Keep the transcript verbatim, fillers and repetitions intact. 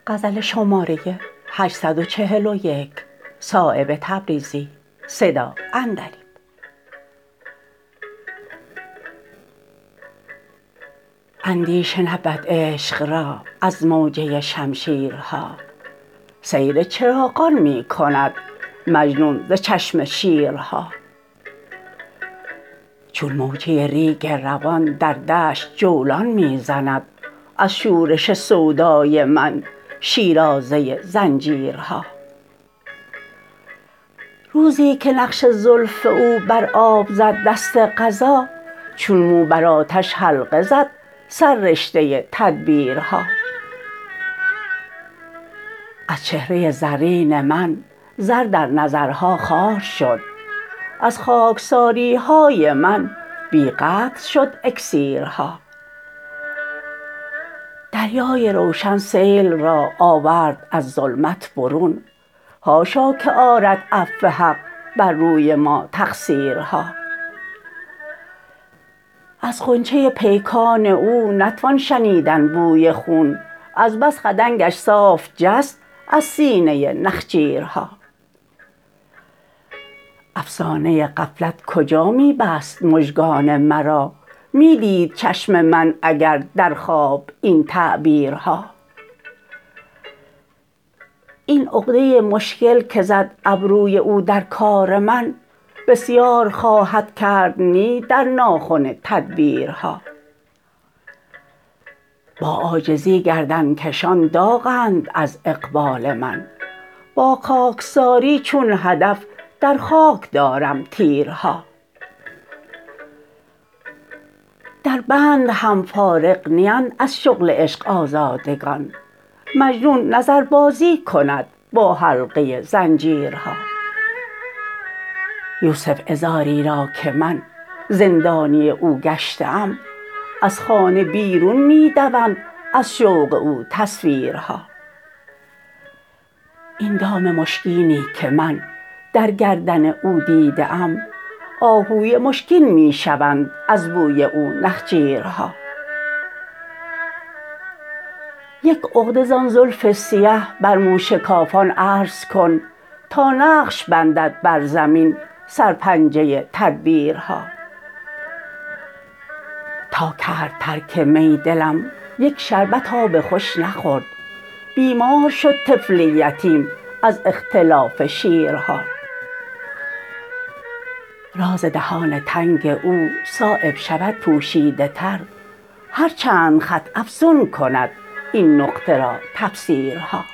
غزل شماره هشتصد و چهل و یک صایب تبریزی صدا عندلیب. اندیشه نبود عشق را از موجه شمشیرها، سیر چراغان می کند مجنون ز چشم شیرها. چون موجه ریگ روان در دشت جولان می زند از شورش سودای من شیرازه زنجیرها. روزی که نقش زلف او بر آب زد دست قضا، چون مو بر آتش حلقه زد سررشته تدبیرها. از چهره زرین من زر در نظرها خوار شد، از خاکساری های من بی قدر شد اکسیرها. دریای روشن سیل را آورد از ظلمت برون، حاشا که آرد عفو حق بر روی ما تقصیرها. از غنچه پیکان او نتوان شنیدن بوی خون، از بس خدنگش صاف جست از سینه نخجیرها. افسانه غفلت کجا می بست مژگان مرا، می دید چشم من اگر در خواب این تعبیرها. این عقده مشکل که زد ابروی او در کار من، بسیار خواهد کرد نی در ناخن تدبیرها. با عاجزی گردنکشان داغند از اقبال من، با خاکساری چون هدف در خاک دارم تیرها. در بند هم فارغ نیند از شغل عشق آزادگان، مجنون نظربازی کند با حلقه زنجیرها. یوسف عذاری را که من زندانی او گشته ام، از خانه بیرون می دوند از شوق او تصویرها. این دام مشکینی که من در گردن او دیده ام، آهوی مشکین می شوند از بوی او نخجیرها. یک عقده زان زلف سیه بر موشکافان عرض کن، تا نقش بندد بر زمین سرپنجه تدبیرها. تا کرد ترک می دلم یک شربت آب خوش نخورد، بیمار شد طفل یتیم از اختلاف شیرها. راز دهان تنگ او صایب شود پوشیده تر، هر چند خط افزون کند این نقطه را تفسیرها.